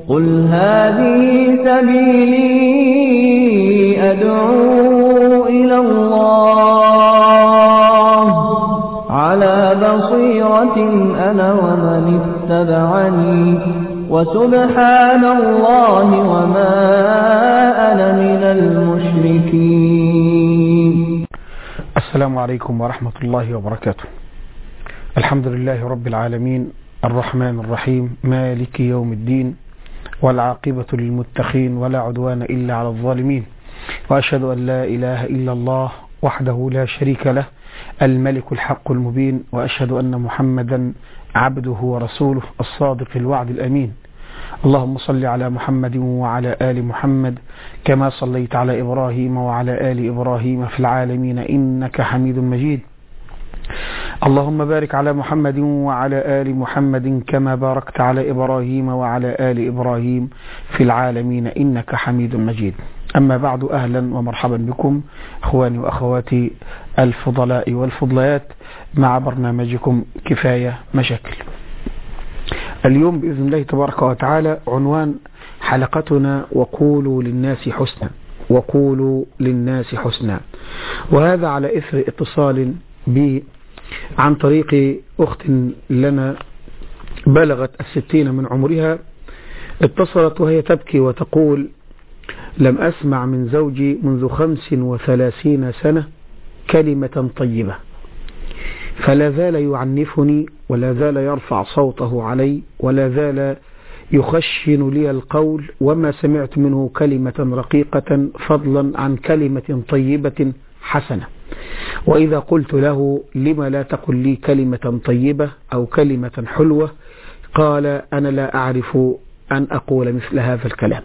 قل هذه سبيلي أدعو إلى الله على بصيرة أنا ومن اتبعني وسبحان الله وما أنا من المشركين. السلام عليكم ورحمة الله وبركاته. الحمد لله رب العالمين الرحمن الرحيم مالك يوم الدين والعاقبة للمتقين ولا عدوان إلا على الظالمين، وأشهد أن لا إله إلا الله وحده لا شريك له الملك الحق المبين، وأشهد أن محمدا عبده ورسوله الصادق الوعد الأمين. اللهم صل على محمد وعلى آل محمد كما صليت على إبراهيم وعلى آل إبراهيم في العالمين إنك حميد مجيد. اللهم بارك على محمد وعلى آل محمد كما باركت على إبراهيم وعلى آل إبراهيم في العالمين إنك حميد مجيد. أما بعد، أهلا ومرحبا بكم أخواني وأخواتي الفضلاء والفضليات مع برنامجكم كفاية مشاكل. اليوم بإذن الله تبارك وتعالى عنوان حلقتنا وقولوا للناس حسنا، وقولوا للناس حسنا، وهذا على إثر اتصال بي عن طريق أخت لنا بلغت 60 من عمرها، اتصلت وهي تبكي وتقول: لم أسمع من زوجي منذ 35 سنة كلمة طيبة، فلا زال يعنفني ولا زال يرفع صوته علي ولا زال يخشن لي القول، وما سمعت منه كلمة رقيقة فضلا عن كلمة طيبة حسنة. وإذا قلت له: لما لا تقل لي كلمة طيبة أو كلمة حلوة؟ قال: أنا لا أعرف أن أقول مثل هذا الكلام.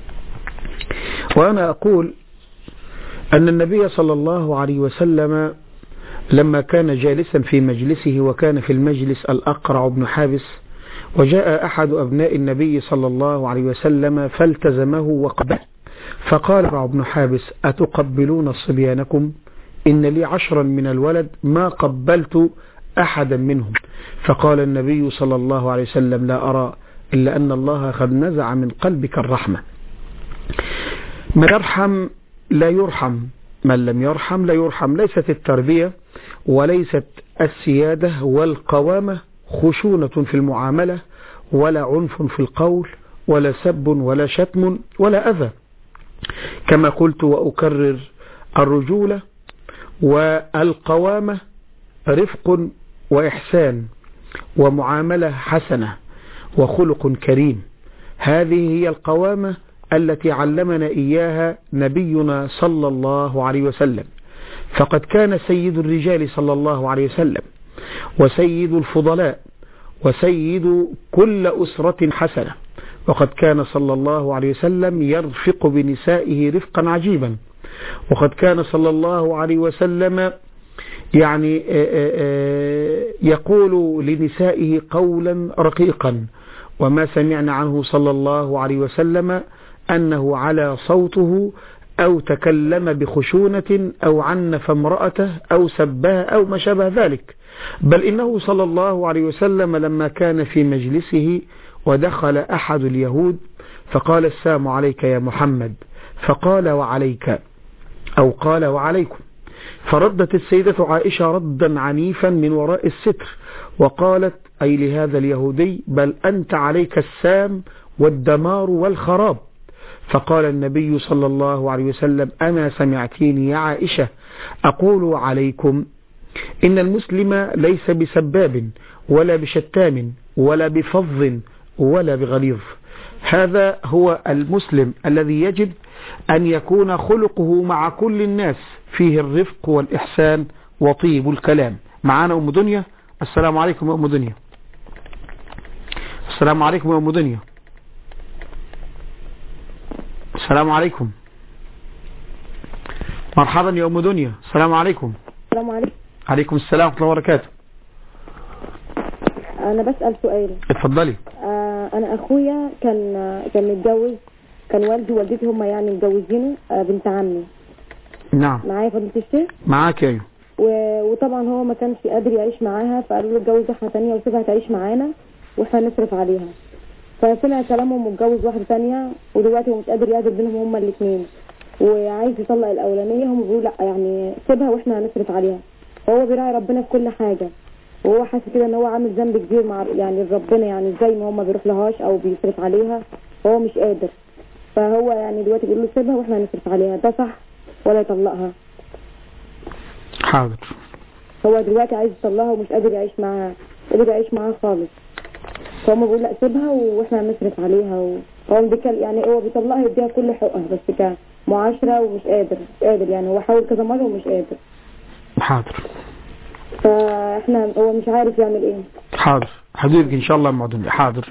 وأنا أقول أن النبي صلى الله عليه وسلم لما كان جالسا في مجلسه، وكان في المجلس الأقرع بن حابس، وجاء أحد أبناء النبي صلى الله عليه وسلم فالتزمه وقبله، فقال أقرع بن حابس: أتقبلون صبيانكم؟ إن لي 10 من الولد ما قبلت أحدا منهم. فقال النبي صلى الله عليه وسلم: لا أرى إلا أن الله قد نزع من قلبك الرحمة. من يرحم لا يرحم، من لم يرحم لا يرحم. ليست التربية وليست السيادة والقوامة خشونة في المعاملة، ولا عنف في القول، ولا سب ولا شتم ولا أذى. كما قلت وأكرر: الرجولة والقوامة رفق وإحسان ومعاملة حسنة وخلق كريم. هذه هي القوامة التي علمنا إياها نبينا صلى الله عليه وسلم. فقد كان سيد الرجال صلى الله عليه وسلم وسيد الفضلاء وسيد كل أسرة حسنة، وقد كان صلى الله عليه وسلم يرفق بنسائه رفقا عجيبا، وقد كان صلى الله عليه وسلم يقول لنسائه قولا رقيقا. وما سمعنا عنه صلى الله عليه وسلم أنه على صوته أو تكلم بخشونة أو عنف امرأته أو سبها أو ما شابه ذلك، بل إنه صلى الله عليه وسلم لما كان في مجلسه ودخل أحد اليهود فقال: السلام عليك يا محمد، فقال: وعليك، أو قال: وعليكم. فردت السيدة عائشة ردا عنيفا من وراء الستر وقالت: أي لهذا اليهودي: بل أنت عليك السام والدمار والخراب. فقال النبي صلى الله عليه وسلم: أما سمعتيني يا عائشة أقول عليكم؟ إن المسلم ليس بسباب ولا بشتام ولا بفظ ولا بغليظ. هذا هو المسلم الذي يجب أن يكون خلقه مع كل الناس فيه الرفق والإحسان وطيب الكلام. معانا أم دنيا. السلام عليكم يا أم دنيا. السلام عليكم يا أم دنيا. السلام عليكم. مرحبا يا أم دنيا. السلام عليكم. السلام عليكم. عليكم السلام ورحمة الله وبركاته. أنا بسأل سؤال. اتفضلي. أنا أخويا كان متجوز، كان والدي ووالدتي هم يعني متجوزينه بنت عمي. نعم. معايا فضيلة الشيخ؟ معاك. ايوه. وطبعا هو ما كانش قادر يعيش معاها، فقالوا له اتجوز واحدة ثانية وسيبها تعيش معانا واحنا نصرف عليها. فسمع كلامهم واتجوز واحدة تانية، ودلوقتي هو مش قادر يعدل بينهم هما الاثنين، وعايز يطلق الأولانية. هم بيقولوا لا يعني سيبها واحنا هنصرف عليها. هو بيراعي ربنا في كل حاجة، وهو حاسس كده ان هو عامل ذنب كبير مع يعني ربنا، يعني زي ما هو ما بيروح لهاش او بيصرف عليها هو مش قادر. فهو يعني دلوقتي بيقول له سيبها واحنا هنصرف عليها، ده صح ولا يطلقها؟ حاضر. هو دلوقتي عايز يطلقها ومش قادر يعيش معاها، قادر يعيش معاها خالص. فهم بيقول لا سيبها واحنا هنصرف عليها، وهو يعني هو بيطلقها يديها كل حقوقها بس كمعاشرة، ومش قادر يعني هو حاول كذا مرة ومش قادر. حاضر. فاحنا هو مش عارف يعمل ايه. حاضر حضرتك ان شاء الله معدوم. حاضر.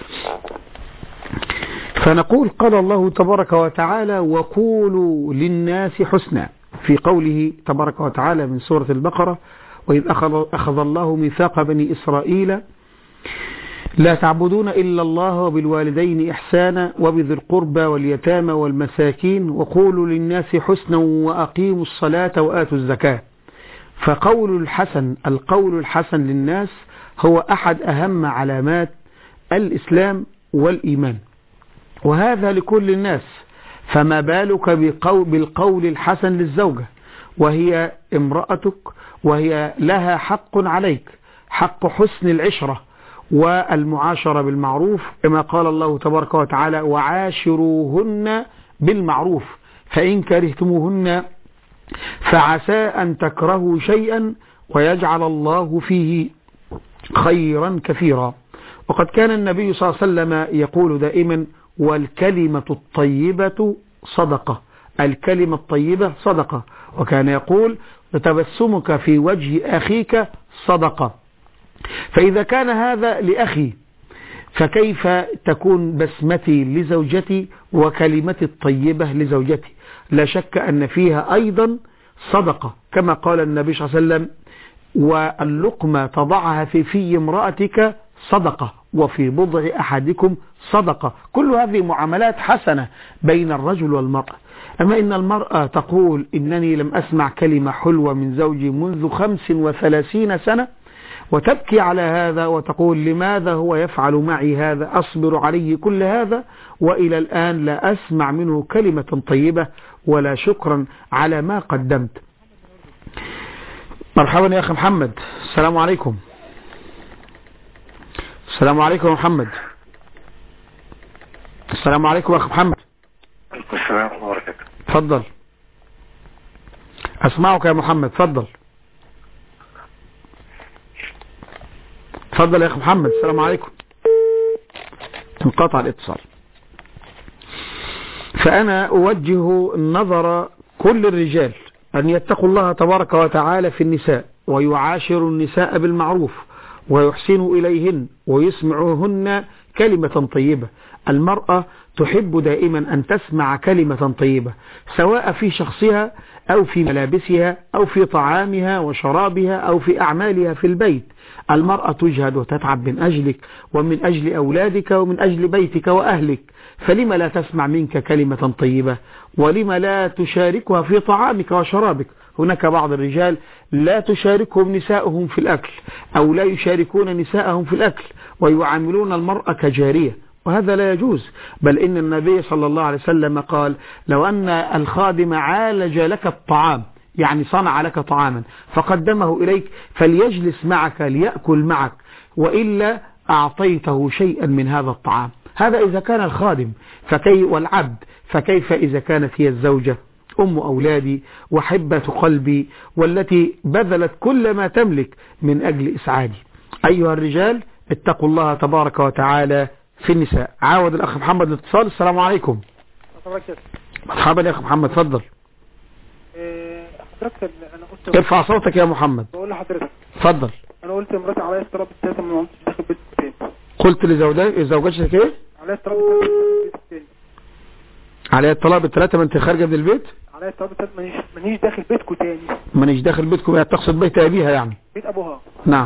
فنقول قال الله تبارك وتعالى وقولوا للناس حسنا، في قوله تبارك وتعالى من سورة البقرة وإذ أخذ الله ميثاق بني إسرائيل لا تعبدون إلا الله وبالوالدين إحسانا وبذي القربى واليتامى والمساكين وقولوا للناس حسنا وأقيموا الصلاة وآتوا الزكاة. فقول الحسن، القول الحسن للناس هو أحد أهم علامات الإسلام والإيمان، وهذا لكل الناس، فما بالك بالقول الحسن للزوجة وهي امرأتك وهي لها حق عليك، حق حسن العشرة والمعاشرة بالمعروف، كما قال الله تبارك وتعالى وعاشروهن بالمعروف فإن كرهتموهن فعسى أن تكرهوا شيئا ويجعل الله فيه خيرا كثيرا. وقد كان النبي صلى الله عليه وسلم يقول دائما والكلمة الطيبة صدقة، الكلمة الطيبة صدقة، وكان يقول تبسمك في وجه أخيك صدقة. فإذا كان هذا لأخي فكيف تكون بسمتي لزوجتي وكلمتي الطيبة لزوجتي؟ لا شك أن فيها أيضا صدقة، كما قال النبي صلى الله عليه وسلم واللقمة تضعها في امرأتك صدقة وفي بضع أحدكم صدقة. كل هذه معاملات حسنة بين الرجل والمرأة. أما إن المرأة تقول إنني لم أسمع كلمة حلوة من زوجي منذ 35 سنة وتبكي على هذا وتقول لماذا هو يفعل معي هذا، أصبر عليه كل هذا وإلى الآن لا أسمع منه كلمة طيبة ولا شكرا على ما قدمت. مرحبا يا أخي محمد، السلام عليكم. السلام عليكم يا محمد. السلام عليكم يا أخي محمد. السلام عليكم ورحمة الله. تفضل أسمعك يا محمد، تفضل تفضل يا أخي محمد. السلام عليكم. انقطع الاتصال. فأنا أوجه نظر كل الرجال أن يتقوا الله تبارك وتعالى في النساء ويعاشروا النساء بالمعروف ويحسنوا إليهن ويسمعوهن كلمة طيبة. المرأة تحب دائما أن تسمع كلمة طيبة سواء في شخصها أو في ملابسها أو في طعامها وشرابها أو في أعمالها في البيت. المرأة تجهد وتتعب من أجلك ومن أجل أولادك ومن أجل بيتك وأهلك، فلما لا تسمع منك كلمة طيبة؟ ولما لا تشاركها في طعامك وشرابك؟ هناك بعض الرجال لا تشاركهم نساءهم في الأكل أو لا يشاركون نساءهم في الأكل ويعاملون المرأة كجارية، وهذا لا يجوز. بل إن النبي صلى الله عليه وسلم قال لو أن الخادم عالج لك الطعام، يعني صنع لك طعاما فقدمه إليك فليجلس معك ليأكل معك وإلا أعطيته شيئا من هذا الطعام. هذا إذا كان الخادم والعبد، فكيف إذا كانت هي الزوجة أم أولادي وحبة قلبي والتي بذلت كل ما تملك من أجل إسعادي؟ أيها الرجال اتقوا الله تبارك وتعالى في النساء. عاود الأخ محمد الاتصال. السلام عليكم. مرحبا يا أخ محمد، تفضل. حضرتك انا قلت ارفع صوتك يا محمد. بقول لحضرتك تفضل. انا قلت مراتي عليا اضطراب الثلاثه من داخل البيت الثاني. قلت لزوجتك ايه؟ عليا اضطراب البيت الثاني. عليا الطلاق بالثلاثه ما انت خارجه من البيت؟ عليا اضطراب الثلاثه مانيش داخل بيتكم تاني. مانيش داخل بيتكم يعني تقصد بيت ابيها يعني؟ بيت ابوها. نعم.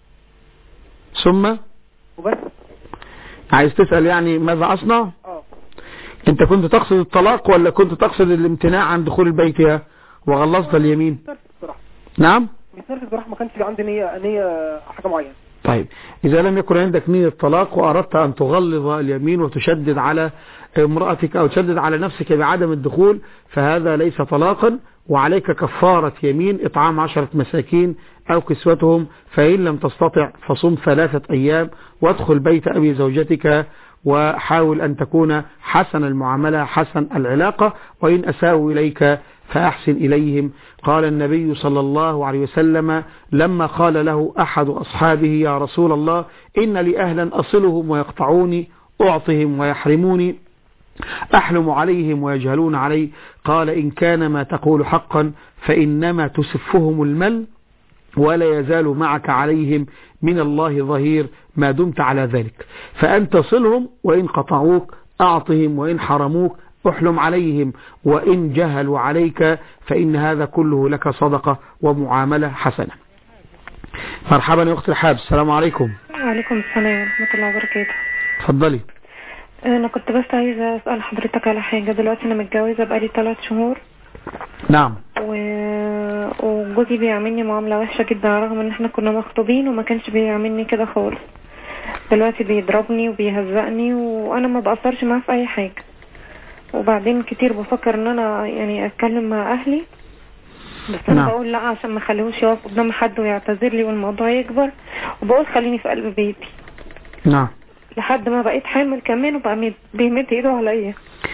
ثم وبس. عايز تسأل يعني ماذا أصنع؟ انت كنت تقصد الطلاق ولا كنت تقصد الامتناع عن دخول البيت وغلظت اليمين؟ بصراحة. نعم؟ بصراحة ما كانش عندي نية حاجة معينة. طيب إذا لم يكن عندك نية طلاق وأردت أن تغلظ اليمين وتشدد على امرأتك أو تشدد على نفسك بعدم الدخول فهذا ليس طلاقا، وعليك كفارة يمين إطعام 10 مساكين أو كسوتهم، فإن لم تستطع فصم 3 أيام وادخل بيت أبي زوجتك وحاول أن تكون حسن المعاملة حسن العلاقة، وإن أساءوا إليك فأحسن إليهم. قال النبي صلى الله عليه وسلم لما قال له أحد أصحابه يا رسول الله إن لي أهلا أصلهم ويقطعوني، أعطهم ويحرموني، أحلم عليهم ويجهلون علي، قال إن كان ما تقول حقا فإنما تسفهم المل ولا يزال معك عليهم من الله ظهير ما دمت على ذلك، فأنت صلهم وإن قطعوك أعطهم، وإن حرموك احلم عليهم، وإن جهلوا عليك فإن هذا كله لك صدقة ومعاملة حسنة. مرحبا يا أخت الحاب، السلام عليكم. وعليكم السلام ورحمة الله وبركاته. تفضلي. أنا كنت بس عايزة أسأل حضرتك على حاجة. دلوقتي أنا متجوزة بقالي 3 شهور. نعم. وجوزي بيعملني معاملة وحشة جدا رغم ان احنا كنا مخطوبين وما كانش بيعملني كده خالص. دلوقتي بيضربني وبيهزقني وانا ما بقصرش معاه في اي حاجة. وبعدين كتير بفكر ان انا يعني اتكلم مع اهلي، بس انا بقول لا عشان ما خليهوش يقف قدام حد ويعتذر لي والموضوع يكبر، وبقول خليني في قلب بيتي. نعم. لحد ما بقيت حامل كمان وبقى بيمد ايده عليا.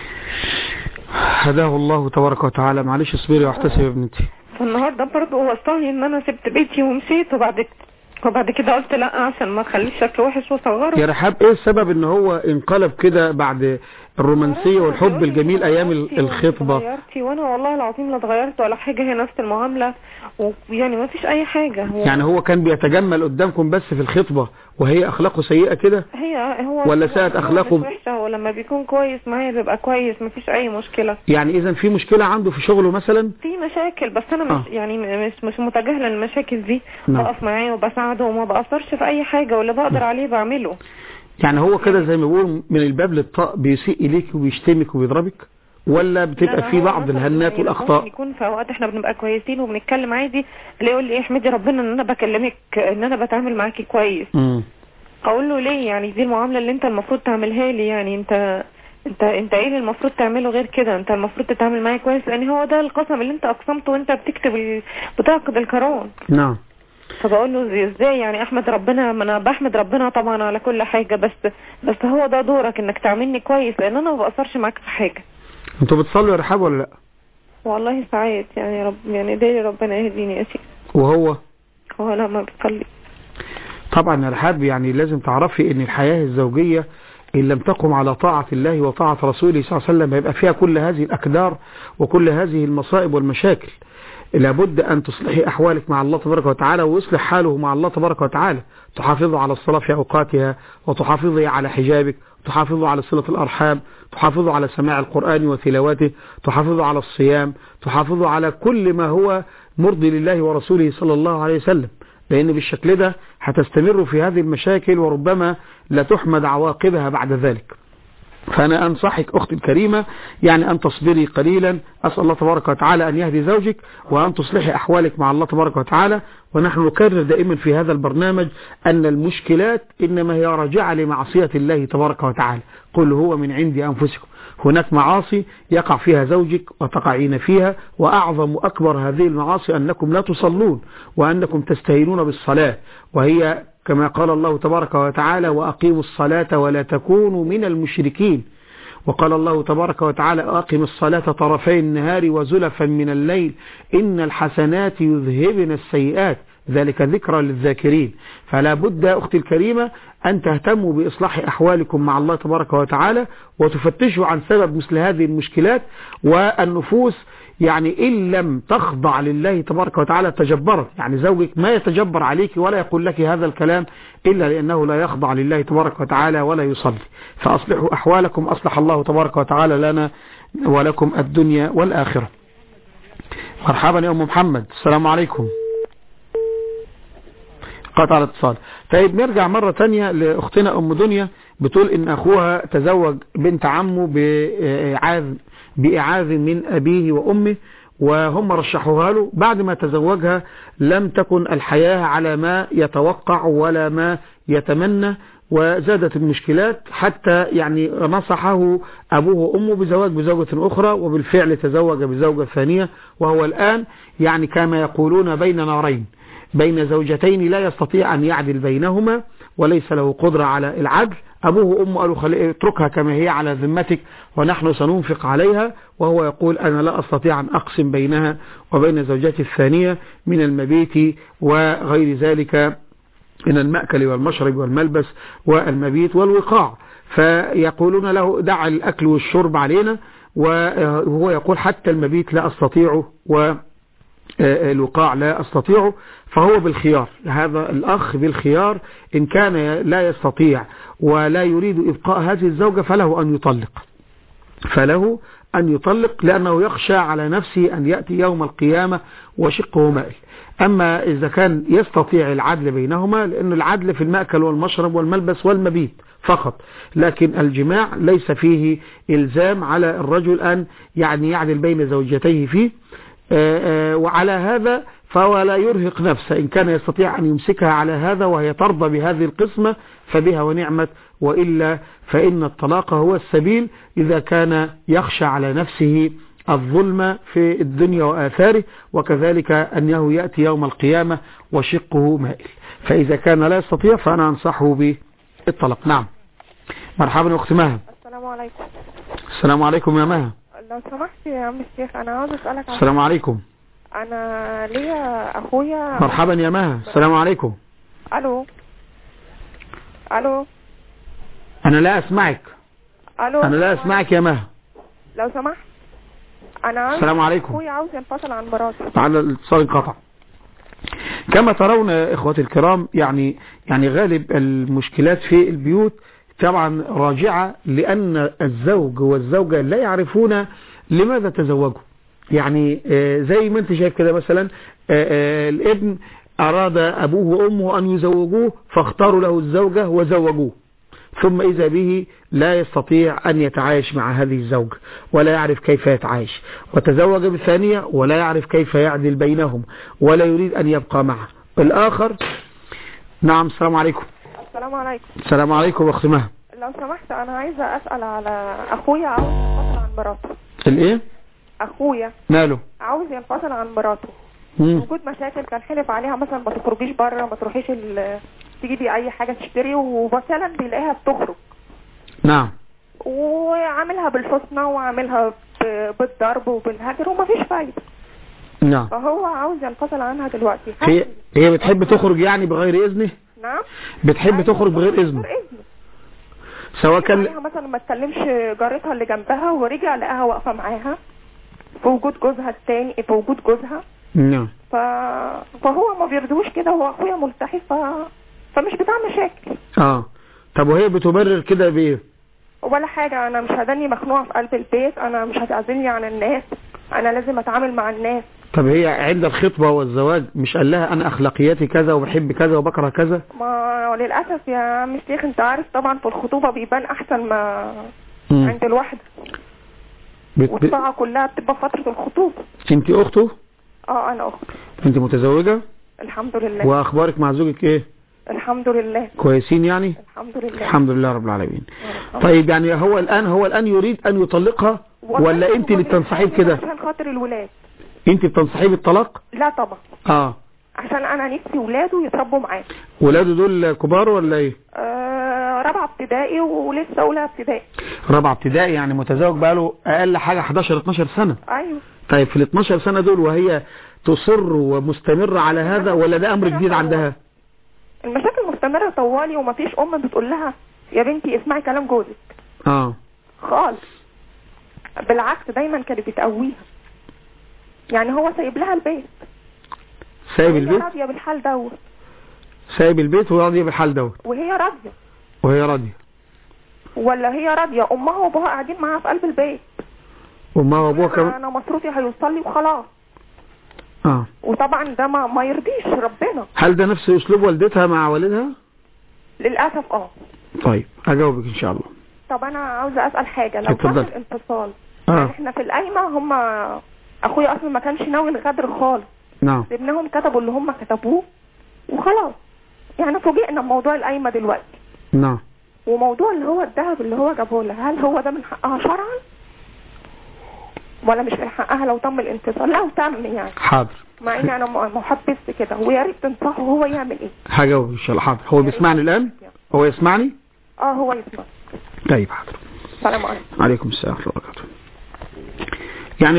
هداه الله تبارك وتعالى. معلش اصبري واحتسبي يا ابنتي. فالنهارده برضه وصلني ان انا سبت بيتي ومشيت، وبعد كده قلت لا عشان ما اخليش شكله وحش وصغره. يا رحاب ايه السبب ان هو انقلب كده بعد الرومانسيه والحب الجميل ايام الخطبه؟ اتغيرتي وانا والله العظيم لا اتغيرت ولا حاجه، هي نفس المعامله ويعني ما فيش اي حاجه. يعني هو كان بيتجمل قدامكم بس في الخطبه وهي اخلاقه سيئه كده؟ هو ولا ساءت اخلاقه؟ وحشه، ولما بيكون كويس معايا بيبقى كويس ما فيش اي مشكله. يعني اذا في مشكله عنده في شغله مثلا؟ في مشاكل، بس انا مش يعني مش متجاهله المشاكل دي. بقف معاه وبساعده وما بقصرش في اي حاجه، واللي بقدر عليه بعمله. يعني هو كده زي ما بيقول من الباب للطاق بيسيء اليك وبيشتمك وبيضربك، ولا بتبقى في بعض الهنات والاخطاء؟ يكون في اوقات احنا بنبقى كويسين وبنتكلم عادي، اللي يقول لي احمدي ربنا ان انا بكلمك، ان انا بتعامل معاكي كويس. اقول له ليه؟ يعني دي المعامله اللي انت المفروض تعملها لي، يعني انت ايه اللي المفروض تعمله غير كده؟ انت المفروض تتعامل معايا كويس، لان هو ده القسم اللي انت اقسمته وانت بتكتب بتعقد القران. نعم. فبقول له ازاي يعني احمد ربنا؟ ما انا بحمد ربنا طبعا على كل حاجه، بس هو ده دورك انك تعاملني كويس، لان انا ما بقصرش معاك في حاجه. انتوا بتصلوا يا رحاب ولا لا؟ والله ساعات يعني يعني دايري ربنا يهديني يا سيدي. وهو لا ما بيصلي. طبعا يا رحاب يعني لازم تعرفي ان الحياه الزوجيه إن لم تقم على طاعة الله وطاعة رسوله صلى الله عليه وسلم هيبقى فيها كل هذه الأكدار وكل هذه المصائب والمشاكل. لابد أن تصلحي أحوالك مع الله تبارك وتعالى ويصلح حاله مع الله تبارك وتعالى. تحافظوا على الصلاة في أوقاتها، وتحافظي على حجابك، تحافظوا على صلة الأرحام، تحافظوا على سماع القرآن وتلاوته، تحافظوا على الصيام، تحافظوا على كل ما هو مرضي لله ورسوله صلى الله عليه وسلم، لأن بالشكل ده هتستمر في هذه المشاكل وربما لا تحمد عواقبها بعد ذلك. فأنا أنصحك أختي الكريمة يعني أن تصبري قليلا، أسأل الله تبارك وتعالى أن يهدي زوجك وأن تصلحي أحوالك مع الله تبارك وتعالى. ونحن نكرر دائما في هذا البرنامج أن المشكلات إنما هي راجعة لمعصية الله تبارك وتعالى. قل هو من عند أنفسكم. هناك معاصي يقع فيها زوجك وتقعين فيها، وأعظم أكبر هذه المعاصي أنكم لا تصلون وأنكم تستهينون بالصلاة، وهي كما قال الله تبارك وتعالى وأقيموا الصلاة ولا تكونوا من المشركين. وقال الله تبارك وتعالى أقم الصلاة طرفي النهار وزلفا من الليل إن الحسنات يذهبن السيئات ذلك ذكرى للذاكرين. فلا بد أختي الكريمة أن تهتموا بإصلاح أحوالكم مع الله تبارك وتعالى وتفتشوا عن سبب مثل هذه المشكلات. والنفوس يعني إن لم تخضع لله تبارك وتعالى تجبرت، يعني زوجك ما يتجبر عليك ولا يقول لك هذا الكلام إلا لأنه لا يخضع لله تبارك وتعالى ولا يصلي. فأصلحوا أحوالكم أصلح الله تبارك وتعالى لنا ولكم الدنيا والآخرة. مرحبا يا أم محمد، السلام عليكم. قطع الاتصال. طيب نرجع مرة تانية لأختنا أم دنيا، بتقول إن أخوها تزوج بنت عمه بإعاذ من أبيه وأمه، وهم رشحوها له. بعد ما تزوجها لم تكن الحياة على ما يتوقع ولا ما يتمنى، وزادت المشكلات حتى يعني نصحه أبوه وأمه بزواج بزوجة أخرى، وبالفعل تزوج بزوجة ثانية، وهو الآن يعني كما يقولون بين نارين، بين زوجتين لا يستطيع أن يعدل بينهما وليس له قدرة على العدل. أبوه وأمه قالوا اتركها كما هي على ذمتك ونحن سننفق عليها، وهو يقول أنا لا أستطيع أن أقسم بينها وبين زوجتي الثانية من المبيت وغير ذلك من المأكل والمشرب والملبس والمبيت والوقاع. فيقولون له دع الأكل والشرب علينا، وهو يقول حتى المبيت لا أستطيعه والوقاع لا أستطيعه. فهو بالخيار، هذا الأخ بالخيار، إن كان لا يستطيع ولا يريد إبقاء هذه الزوجة فله أن يطلق لأنه يخشى على نفسه أن يأتي يوم القيامة وشقه مائل. أما إذا كان يستطيع العدل بينهما، لأن العدل في المأكل والمشرب والملبس والمبيت فقط، لكن الجماع ليس فيه إلزام على الرجل أن يعني يعدل بين زوجتيه فيه. وعلى هذا فهو لا يرهق نفسه، إن كان يستطيع أن يمسكها على هذا وهي ترضى بهذه القسمة فبها ونعمت، وإلا فإن الطلاق هو السبيل إذا كان يخشى على نفسه الظلم في الدنيا وآثاره، وكذلك أنه يأتي يوم القيامة وشقه مائل. فإذا كان لا يستطيع فأنا أنصحه بالطلاق. نعم. مرحبا أخت مها. السلام عليكم. السلام عليكم يا مها. لو سمحت يا عم الشيخ، أنا عاوز أسألك. السلام عليكم. أنا ليا أخويا. مرحبا يا مها. السلام عليكم. ألو. أنا لا أسمعك. أنا لا أسمعك يا مها. لو سمحت، أنا عاوز. السلام عليكم. أخويا عاوز ينفصل عن مراته. على الاتصال انقطع. كما ترون إخوتي الكرام، يعني غالب المشكلات في البيوت طبعا راجعة لأن الزوج والزوجة لا يعرفون لماذا تزوجوا. يعني زي ما انت شايف كده مثلا، الابن أراد أبوه وأمه أن يزوجوه فاختاروا له الزوجة وزوجوه، ثم إذا به لا يستطيع أن يتعايش مع هذه الزوجة ولا يعرف كيف يتعايش، وتزوج بالثانية ولا يعرف كيف يعدل بينهم ولا يريد أن يبقى معه الآخر. نعم. السلام عليكم. السلام عليكم. السلام عليكم أخت مها. لو سمحت، أنا عايزة أسأل على أخويا عاوز ينفصل عن مراته. الإيه؟ أخويا ماله؟ عاوز ينفصل عن مراته. وجود مشاكل، كان حلف عليها مثلا ما تخرجيش بره، ما تروحيش تجيبي أي حاجة تشتري، ومثلا بيلاقيها بتخرج. نعم. وعاملها بالحسنى وعاملها بالضرب وبالهجر ومفيش فايدة. نعم. فهو عاوز ينفصل عنها دلوقتي. هي بتحب تخرج يعني بغير إذنه؟ نعم. بتحب تخرج بغير إذنه. سواء كان مثلا ما تكلمش جارتها اللي جنبها، ورجع لقاها واقفة معاها في وجود جوزها التاني، في وجود جوزها. نعم. فهو ما بيرضوش كده، هو اخويا ملتحي فمش بتاع مشاكل. طب وهي بتبرر كده بايه؟ ولا حاجة. انا مش هدني مخنوعة في قلب البيت، انا مش هتعزلني عن الناس، انا لازم اتعامل مع الناس. طب هي عند الخطبة والزواج مش قال لها انا اخلاقياتي كذا وبحب كذا وبكره كذا؟ ما للأسف يا عم الشيخ، انت عارف طبعا في الخطوبة بيبان احسن ما عند الواحدة. والطاعة كلها بتبقى فترة الخطوبة. انت اخته؟ انا اخته. انت متزوجة؟ الحمد لله. واخبارك مع زوجك ايه؟ الحمد لله. كويسين يعني؟ الحمد لله. الحمد لله رب العالمين. طيب يعني هو الان يريد ان يطلقها ولا انت اللي بتنصحيه كده؟ عشان خاطر الولاد. انت بتنصحيه بالطلاق؟ لا طبعا. عشان انا نفسي ولاده يتربوا معاه. ولاده دول كبار ولا ايه؟ رابعه ابتدائي ولسه اولى ابتدائي. رابعه ابتدائي يعني متزوج بقاله اقل حاجه 11 12 سنه. ايوه. طيب في ال 12 سنه دول وهي تصر ومستمره على هذا ولا ده امر جديد عندها؟ المشاكل مستمره طوالي، ومفيش ام بتقول لها يا بنتي اسمعي كلام جوزك. خالص. بالعكس دايما كانت بتقويها. يعني هو سايب لها البيت. سايب البيت؟ راضيه بالحال دوت. سايب البيت وراضيه بالحال دوت. وهي راضيه. ولا هي راضيه؟ امها وابوها قاعدين معاها في قلب البيت. امها وابوها كمان؟ انا مصروفي هيوصل لي وخلاص. وطبعا ده ما يرضيش ربنا. هل ده نفس اسلوب والدتها مع والدها؟ للاسف. طيب هجاوبك ان شاء الله. طب انا عاوزه اسال حاجه. لو حصل انفصال، يعني احنا في القايمه هم اخويا اصلا ما كانش ناوي الغدر خالص. نعم. سيبناهم كتبوا اللي هم كتبوه وخلاص. يعني فوجئنا بموضوع القايمه دلوقتي. نعم. وموضوع اللي هو الذهب اللي هو جابه لها، هل هو ده من حقها شرعا ولا مش من حقها لو تم الانتصار؟ لو تم يعني. حاضر. مع اني انا محبس كده، ويا ريت تنصحه هو يعمل ايه. هجاوب ان شاء الله. حاضر. هو بيسمعني الان؟ هو يسمعني؟ هو يسمع. طيب حاضر. السلام عليكم. عليكم السلام ورحمه الله وبركاته. يعني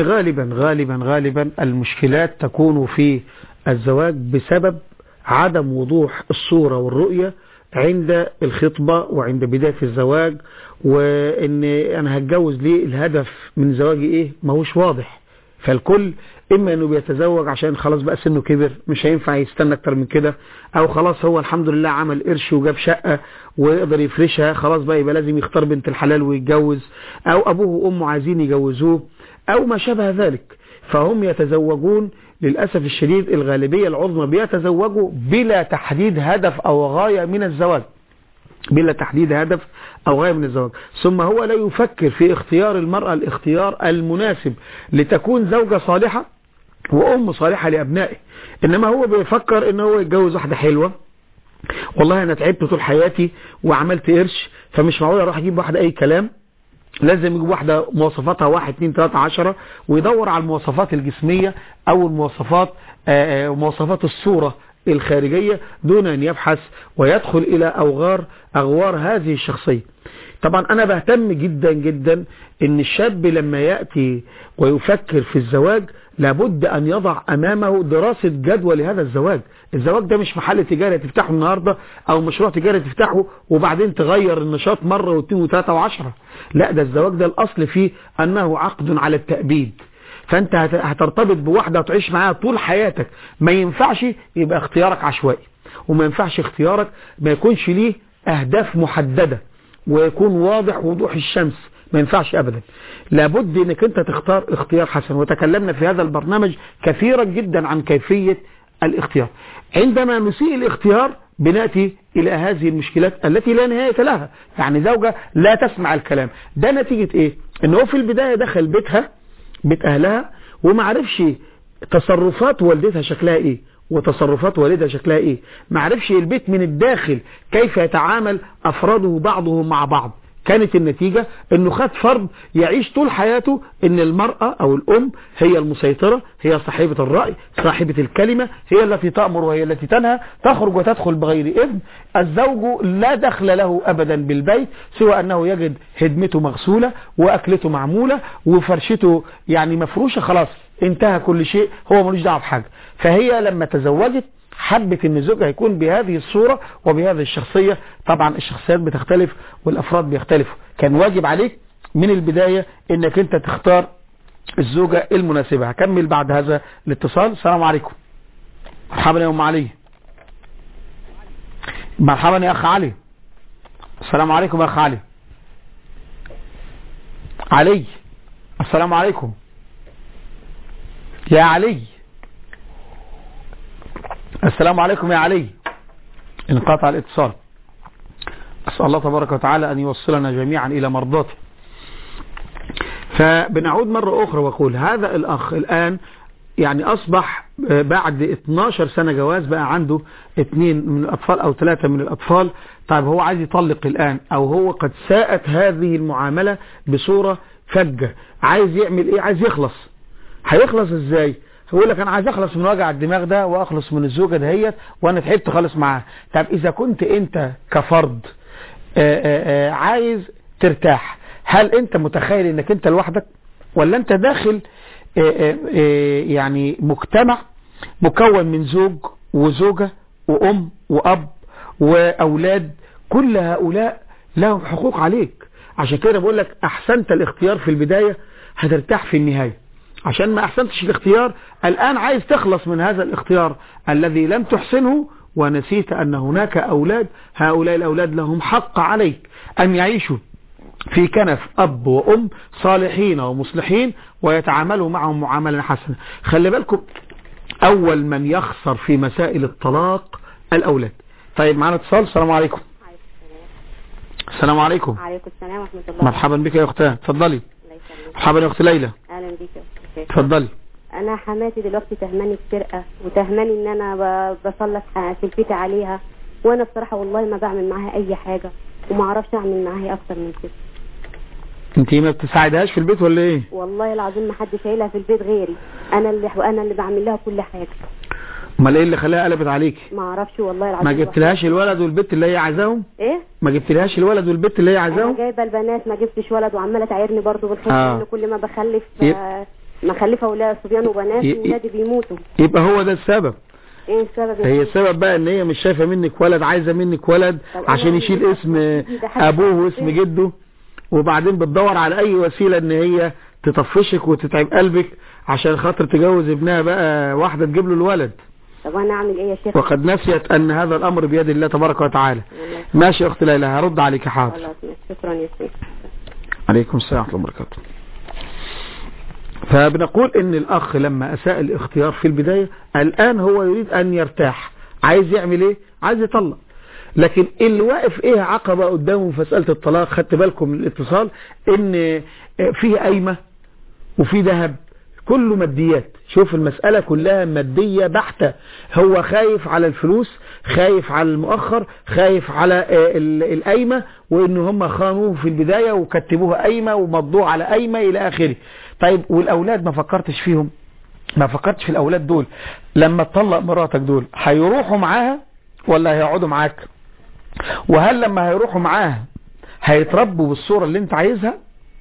غالبا المشكلات تكون في الزواج بسبب عدم وضوح الصورة والرؤية عند الخطبة وعند بداية الزواج، وان انا هتجوز ليه، الهدف من زواجي ايه، ما هوش واضح. فالكل اما انه بيتزوج عشان خلاص بقى سنه كبر مش هينفع يستنى اكتر من كده، او خلاص هو الحمد لله عمل قرش وجاب شقة ويقدر يفرشها، خلاص بقى يبقى لازم يختار بنت الحلال ويتجوز، او ابوه وامه عايزين يجوزوه او ما شابه ذلك. فهم يتزوجون للأسف الشديد، الغالبية العظمى بيتزوجوا بلا تحديد هدف أو غاية من الزواج، بلا تحديد هدف أو غاية من الزواج. ثم هو لا يفكر في اختيار المرأة الاختيار المناسب لتكون زوجة صالحة وأم صالحة لأبنائه، إنما هو بيفكر إن هو يتجوز واحدة حلوة، والله أنا تعبت طول حياتي وعملت قرش فمش معقول أروح أجيب واحدة أي كلام، لازم يجيب واحدة مواصفاتها 1 2 3 10، ويدور على المواصفات الجسمية أو المواصفات مواصفات الصورة الخارجية دون أن يبحث ويدخل إلى أغوار هذه الشخصية. طبعا أنا بهتم جدا إن الشاب لما يأتي ويفكر في الزواج لابد أن يضع أمامه دراسة جدوى لهذا الزواج. الزواج ده مش محل تجاري تفتحه النهاردة أو مشروع تجاري تفتحه وبعدين تغير النشاط مرة واثنين وثلاثة وعشرة. لا، ده الزواج ده الأصل فيه أنه عقد على التأبيد، فأنت هترتبط بواحدة وتعيش معاها طول حياتك. ما ينفعش يبقى اختيارك عشوائي، وما ينفعش اختيارك ما يكونش ليه أهداف محددة ويكون واضح وضوح الشمس، ما ينفعش أبدا. لابد انك انت تختار اختيار حسن، وتكلمنا في هذا البرنامج كثيرا جدا عن كيفية الاختيار. عندما نسيء الاختيار بنأتي إلى هذه المشكلات التي لا نهاية لها. يعني زوجة لا تسمع الكلام، ده نتيجة ايه؟ انه في البداية دخل بيت اهلها وما عرفش تصرفات والدتها شكلها ايه وتصرفات والدها شكلها ايه، ما عرفش البيت من الداخل كيف يتعامل افراده بعضهم مع بعض. كانت النتيجة انه خد فرض يعيش طول حياته ان المرأة او الام هي المسيطرة، هي صاحبة الرأي، صاحبة الكلمة، هي التي تأمر وهي التي تنهى، تخرج وتدخل بغير إذن. الزوج لا دخل له ابدا بالبيت سوى انه يجد هدمته مغسولة واكلته معمولة وفرشته يعني مفروشة، خلاص انتهى كل شيء، هو ملوش دعوه بحاجة. فهي لما تزوجت حبت ان زوجها يكون بهذه الصورة وبهذه الشخصية. طبعا الشخصيات بتختلف والافراد بيختلفوا. كان واجب عليك من البداية انك انت تختار الزوجة المناسبة. هكمل بعد هذا الاتصال. السلام عليكم. مرحبا يا ام علي. مرحبا يا اخ علي. السلام عليكم يا اخ علي. علي السلام عليكم يا علي. السلام عليكم يا علي. انقطع الاتصال. أسأل الله تبارك وتعالى أن يوصلنا جميعا إلى مرضاته. فبنعود مرة أخرى وأقول هذا الأخ الآن يعني أصبح بعد 12 سنة جواز بقى عنده 2 من الأطفال أو 3 من الأطفال. طيب هو عايز يطلق الآن، أو هو قد ساءت هذه المعاملة بصورة فجة، عايز يعمل إيه؟ عايز يخلص. هيخلص إزاي؟ هيقول لك انا عايز اخلص من وجع الدماغ ده واخلص من الزوجة دهيت وانا تعبت خالص معاها. طب اذا كنت انت كفرد عايز ترتاح، هل انت متخيل انك انت لوحدك ولا انت داخل يعني مجتمع مكون من زوج وزوجة وام واب واولاد، كل هؤلاء لهم حقوق عليك. عشان كده بقول لك احسنت الاختيار في البداية هترتاح في النهاية. عشان ما احسنتش الاختيار الآن عايز تخلص من هذا الاختيار الذي لم تحسنه، ونسيت أن هناك أولاد، هؤلاء الأولاد لهم حق عليك أن يعيشوا في كنف أب وأم صالحين ومصلحين ويتعاملوا معهم معاملة حسنة. خلي بالكم أول من يخسر في مسائل الطلاق الأولاد. طيب معنا اتصال. السلام عليكم. السلام عليكم. وعليكم السلام ورحمة الله. مرحبا بك يا أختها، اتفضلي. مرحبا يا أخت ليلى. أهلا بك. اتفضلي. انا حماتي دلوقتي تهماني السرقه وتهماني ان انا بسلط سلفتي عليها، وانا بصراحه والله ما بعمل معاها اي حاجه وما اعرفش اعمل معاها اكتر من كده. انت ما بتساعدهاش في البيت ولا ايه؟ والله العظيم ما حد شايلها في البيت غيري، انا اللي بعمل لها كل حاجه. امال ايه اللي خلاها قلبت عليكي؟ ما اعرفش والله العظيم. ما جبتلهاش الولد والبنت اللي هي عايزاهم؟ ايه؟ ما جبتلهاش الولد والبنت اللي هي عايزاهم؟ انا جايبه البنات ما جبتش ولد، وعماله تعيرني برضه بالخير ان كل ما بخلف مخلفه ولا صبيان وبنات وولادي بيموتوا. يبقى هو ده السبب. ايه السبب؟ هي السبب بقى ان هي مش شايفه منك ولد، عايزه منك ولد عشان يشيل اسم ابوه واسم جده، وبعدين بتدور على اي وسيله ان هي تطفشك وتتعب قلبك عشان خاطر تجوز ابنها بقى واحده تجيب له الولد. طب انا اعمل ايه يا شيخ؟ وقد نسيت ان هذا الامر بيد الله تبارك وتعالى. ماشي يا اخت ليلى، هرد عليك حاضر. شكرا يا شيخ. عليكم السلام ورحمه الله وبركاته. فبنقول ان الاخ لما اساء الاختيار في البدايه، الان هو يريد ان يرتاح، عايز يعمل ايه؟ عايز يطلق. لكن اللي واقف ايه عقبه قدامه في مساله الطلاق، خدت بالكم من الاتصال ان فيه قايمه وفي ذهب، كله ماديات. شوف المسألة كلها مادية بحتة. هو خايف على الفلوس، خايف على المؤخر، خايف على القايمة، وان هم خانوه في البداية وكتبوها قايمة ومضوه على قايمة الى اخره. طيب والاولاد ما فكرتش فيهم؟ ما فكرتش في الاولاد دول لما تطلق مراتك دول هيروحوا معاها ولا هيقعدوا معاك؟ وهل لما هيروحوا معاها هيتربوا بالصورة اللي انت عايزها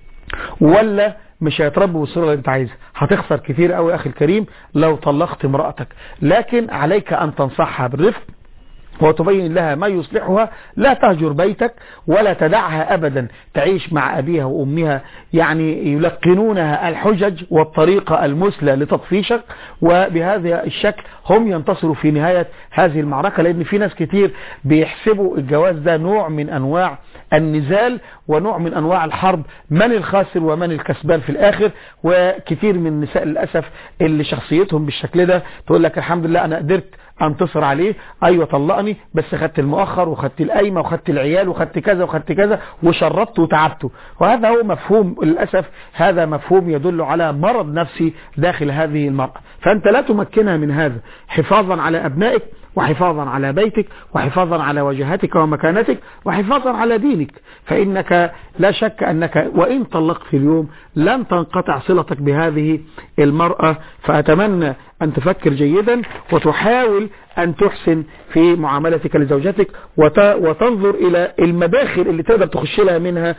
ولا مش هيتربوا بالصورة اللي انت عايزها؟ هتخسر كتير قوي اخي الكريم لو طلقت امرأتك. لكن عليك ان تنصحها بالرفق وتبين لها ما يصلحها. لا تهجر بيتك ولا تدعها ابدا تعيش مع ابيها وامها، يعني يلقنونها الحجج والطريقة المثلى لتطفيشك، وبهذا الشكل هم ينتصروا في نهاية هذه المعركة. لان في ناس كتير بيحسبوا الجواز ده نوع من انواع النزال ونوع من انواع الحرب، من الخاسر ومن الكسبان في الاخر. وكتير من النساء للأسف اللي شخصيتهم بالشكل ده تقول لك الحمد لله انا قدرت انتصر عليه، ايوه طلقني بس خدت المؤخر وخدت القايمه وخدت العيال وخدت كذا وخدت كذا وشرطت وتعبته. وهذا هو مفهوم للاسف، هذا مفهوم يدل على مرض نفسي داخل هذه المرأة. فانت لا تمكنها من هذا، حفاظا على ابنائك وحفاظا على بيتك وحفاظا على وجهتك ومكانتك وحفاظا على دينك. فإنك لا شك أنك وإن طلقت في اليوم لن تنقطع صلتك بهذه المرأة. فأتمنى أن تفكر جيدا وتحاول أن تحسن في معاملتك لزوجتك وتنظر إلى المداخل اللي تقدر تخش لها منها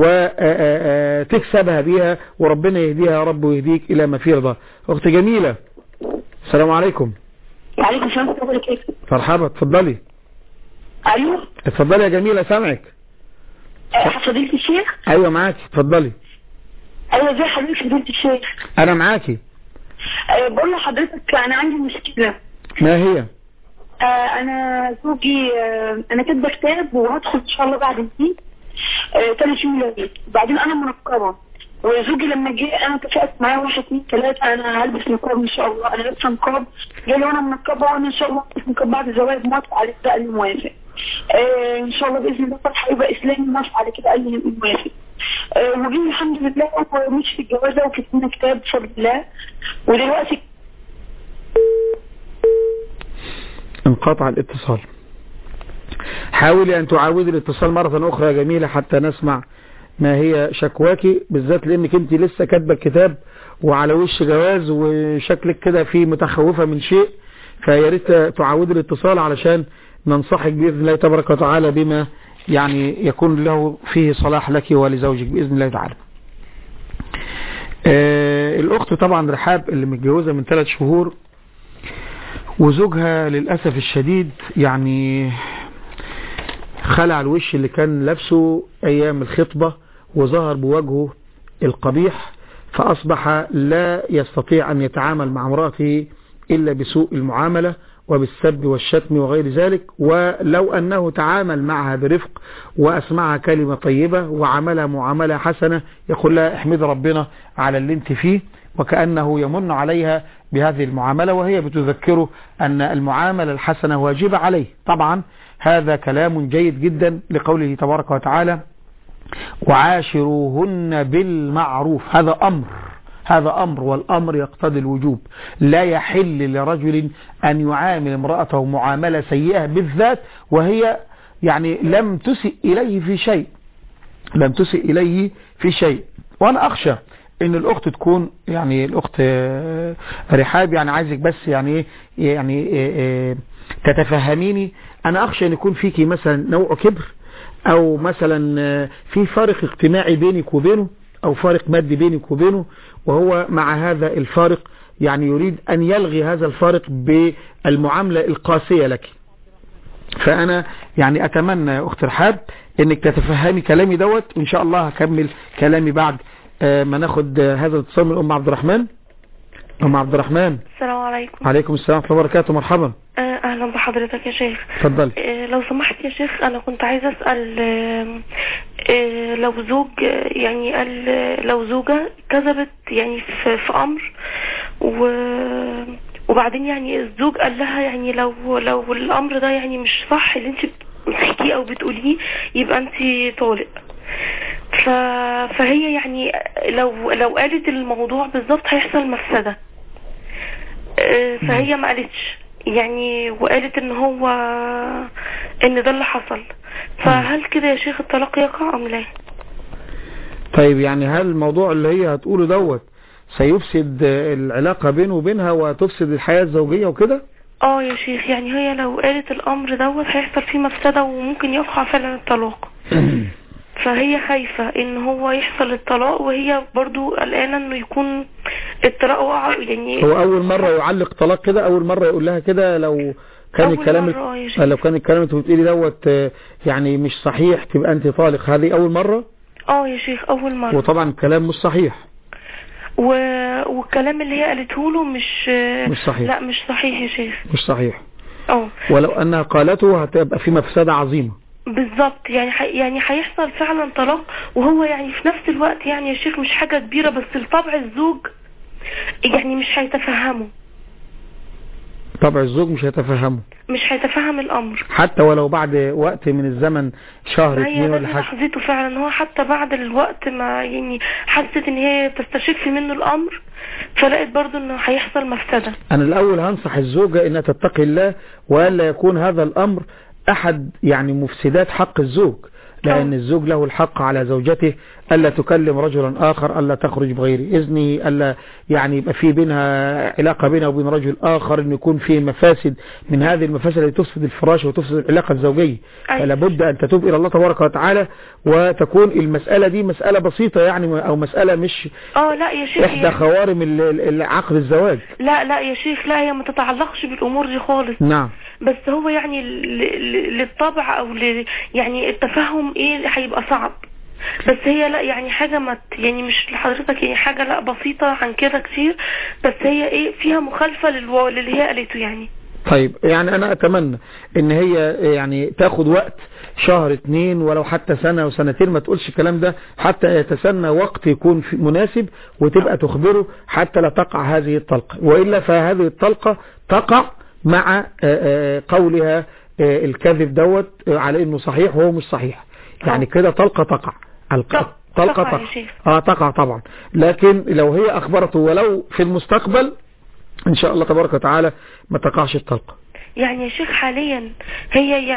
وتكسبها بها، وربنا يهديها يا رب ويهديك إلى ما فيه رضا. أخت جميلة، السلام عليكم. وعليكم السلام ورحمة الله وبركاته. مرحبا، اتفضلي. ايوه اتفضلي يا جميلة، سامعك. فضيلة الشيخ. ايوه معاكي، اتفضلي. ايوه ازي حضرتك فضيلة الشيخ؟ انا معاكي. بقول لحضرتك انا عندي مشكلة. ما هي؟ انا زوجي انا كاتبه كتاب وهدخل ان شاء الله بعد العيد 3 يوم العيد، وبعدين انا منقبة، وزوجي لما جه انا اتفقت معاه 1 2 3 انا هلبس نقاب ان شاء الله، انا لابسه نقاب، جاي له انا منقبه وانا ان شاء الله هلبس نقاب بعد الزواج، موافق على كده قال لي موافق. ان شاء الله باذن الله فرح هيبقى اسلامي، موافق على كده قال لي موافق. وجينا الحمد لله ومشي في الجوازه وكتبنا كتاب بفضل الله. ودلوقتي انقطع الاتصال. حاولي ان تعاودي الاتصال مرة اخرى يا جميلة حتى نسمع ما هي شكواكي، بالذات لانك انت لسه كاتبه الكتاب وعلى وش جواز وشكلك كده في متخوفة من شيء، فيا ريت تعاودي الاتصال علشان ننصحك باذن الله تبارك وتعالى بما يعني يكون له فيه صلاح لك ولزوجك باذن الله تعالى. الاخت طبعا رحاب اللي متجوزه من 3 شهور وزوجها للاسف الشديد يعني خلع الوش اللي كان لابسه ايام الخطبة وظهر بوجهه القبيح، فاصبح لا يستطيع ان يتعامل مع امراته الا بسوء المعاملة وبالسب والشتم وغير ذلك. ولو أنه تعامل معها برفق وأسمعها كلمة طيبة وعملها معاملة حسنة يقول لها احمد ربنا على اللي انت فيه، وكأنه يمن عليها بهذه المعاملة وهي بتذكره أن المعاملة الحسنة واجبة عليه. طبعا هذا كلام جيد جدا لقوله تبارك وتعالى وعاشروهن بالمعروف، هذا أمر هذا أمر، والأمر يقتضي الوجوب. لا يحل لرجل أن يعامل امرأته معاملة سيئة بالذات وهي يعني لم تسئ إليه في شيء. وأنا أخشى ان الاخت تكون يعني الاخت رحاب يعني عايزك بس يعني تتفهميني. انا اخشى ان يكون فيكي مثلا نوع كبر، او مثلا في فارق اجتماعي بينك وبينه، او فارق مادي بينك وبينه، وهو مع هذا الفارق يعني يريد ان يلغي هذا الفارق بالمعاملة القاسية لك. فانا يعني اتمنى يا اخت رحاب انك تتفهمي كلامي دوت، وان شاء الله هكمل كلامي بعد ما ناخد هذا الاتصال من عبد الرحمن. عبد الرحمن، السلام عليكم. عليكم السلام ورحمة الله وبركاته. مرحبا. اهلا بحضرتك يا شيخ. اتفضل. لو سمحت يا شيخ، انا كنت عايزه اسال لو زوج يعني قال لو زوجة كذبت يعني في امر وبعدين يعني الزوج قال لها يعني لو الامر ده يعني مش صح اللي انت بتحكيه او بتقوليه يبقى انت طالق. فهي يعني لو قالت الموضوع بالظبط هيحصل مفسدة، فهي ما قالتش يعني، وقالت ان ده اللي حصل. فهل كده يا شيخ الطلاق يقع ام لا؟ طيب يعني هل الموضوع اللي هي هتقوله دوت سيفسد العلاقة بينه وبينها وتفسد الحياة الزوجية وكده؟ يا شيخ، يعني هي لو قالت الامر دوت هيحصل فيه مفسدة وممكن يقع فعلا الطلاق. فهي خايفة ان هو يحصل الطلاق، وهي برضو قلقانة انه يكون الطلاق وقع. يعني هو اول مرة يعلق طلاق كده؟ اول مرة يقول لها كده؟ لو كان الكلام انت بتقولي دوت يعني مش صحيح تبقى انت طالق، هذه اول مرة؟ يا شيخ اول مرة. وطبعا الكلام مش صحيح، والكلام اللي هي قالته له مش صحيح. لا مش صحيح يا شيخ، مش صحيح. ولو انها قالته هتبقى في مفسدة عظيمة بالظبط. يعني هيحصل فعلا طلاق، وهو يعني في نفس الوقت يعني يا شيخ مش حاجة كبيرة، بس الطبع الزوج يعني مش هيتفهمه. طبع الزوج مش هيتفهم الامر حتى ولو بعد وقت من الزمن، شهر 2 ولا حاجة. لحظته فعلا هو حتى بعد الوقت ما يعني حست ان هي تستشف منه الامر، فلقيت برضو انه هيحصل مفسدة. انا الاول هنصح الزوجة انها تتقي الله، ولا يكون هذا الامر احد يعني مفسدات حق الزوج، لان الزوج له الحق على زوجته الا تكلم رجلا اخر، الا تخرج بغير اذنه، الا يعني يبقى في بينها علاقة بينها وبين رجل اخر، ان يكون فيه مفاسد من هذه المفاسد التي تفسد الفراش وتفسد العلاقة الزوجية. فلا بد ان تتوب الى الله تبارك وتعالى، وتكون المسألة دي مسألة بسيطة يعني، او مسألة مش لا يا شيخ احدى خوارم عقد الزواج. لا يا شيخ، لا هي ما تتعلقش بالامور دي خالص. نعم. بس هو يعني للطبع او يعني التفهم هيبقى صعب. بس هي لا يعني حاجة يعني مش لحضرتك يعني حاجة لا بسيطة عن كده كتير، بس هي فيها مخالفة للي هي قالته يعني. طيب يعني انا اتمنى ان هي يعني تاخد وقت شهر 2 ولو حتى سنة او سنتين، ما تقولش الكلام ده حتى يتسنى وقت يكون مناسب، وتبقى تخبره حتى لا تقع هذه الطلقة، وإلا فهذه الطلقة تقع مع قولها الكذب دوت على انه صحيح وهو مش صحيح. يعني كده طلقة تقع. طلقة تقع طبعا. لكن لو هي اخبرته ولو في المستقبل ان شاء الله تبارك وتعالى ما تقعش الطلقة. يعني يا شيخ حاليا هي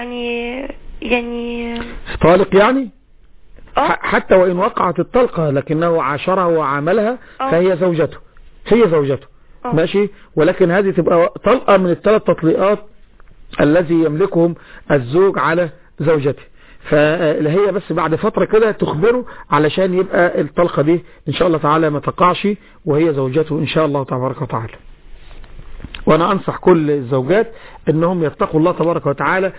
يعني طالق يعني حتى وان وقعت الطلقة لكنه عاشرها وعاملها فهي زوجته. ماشي. ولكن هذه تبقى طلقة من ال3 تطليقات الذي يملكهم الزوج على زوجته، فهي بس بعد فترة كده تخبره علشان يبقى الطلقة دي ان شاء الله تعالى ما تقعش وهي زوجته ان شاء الله تبارك وتعالى. وانا انصح كل الزوجات انهم يتقوا الله تبارك وتعالى،